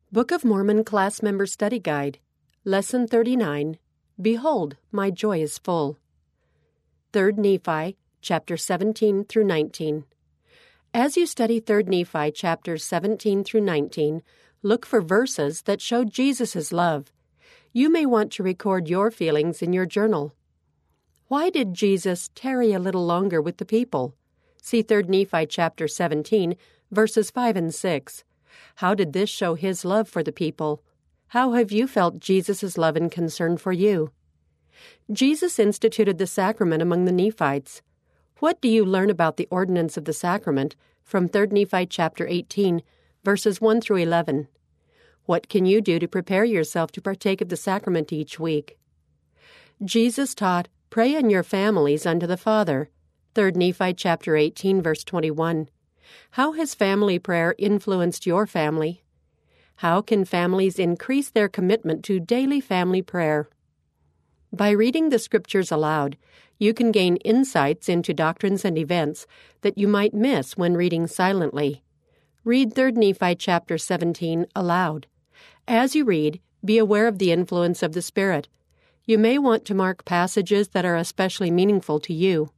Book of Mormon Class Member Study Guide, Lesson 39, Behold, My Joy is Full. 3 Nephi, chapter 17 through 19. As you study 3 Nephi, chapters 17 through 19, look for verses that show Jesus' love. You may want to record your feelings in your journal. Why did Jesus tarry a little longer with the people? See 3 Nephi, chapter 17, verses 5 and 6. How did this show his love for the people? How have you felt Jesus' love and concern for you? Jesus instituted the sacrament among the Nephites. What do you learn about the ordinance of the sacrament from 3 Nephi chapter 18, verses 1 through 11? What can you do to prepare yourself to partake of the sacrament each week? Jesus taught, "Pray in your families unto the Father." 3 Nephi chapter 18, verse 21. How has family prayer influenced your family? How can families increase their commitment to daily family prayer? By reading the Scriptures aloud, you can gain insights into doctrines and events that you might miss when reading silently. Read 3 Nephi chapter 17 aloud. As you read, be aware of the influence of the Spirit. You may want to mark passages that are especially meaningful to you.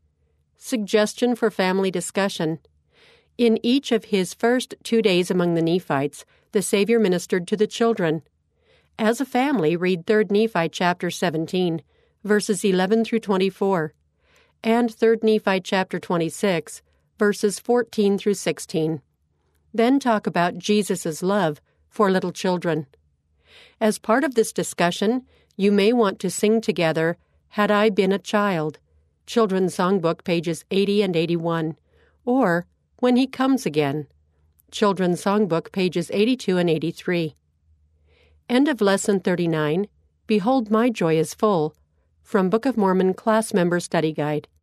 Suggestion for family discussion. In each of his first 2 days among the Nephites, the Savior ministered to the children. As a family, read 3 Nephi chapter 17, verses 11 through 24, and 3 Nephi chapter 26, verses 14 through 16. Then talk about Jesus' love for little children. As part of this discussion, you may want to sing together, "Had I Been a Child," Children's Songbook, pages 80 and 81, or "When He Comes Again," Children's Songbook, pages 82 and 83. End of Lesson 39, Behold, My Joy is Full, from Book of Mormon Class Member Study Guide.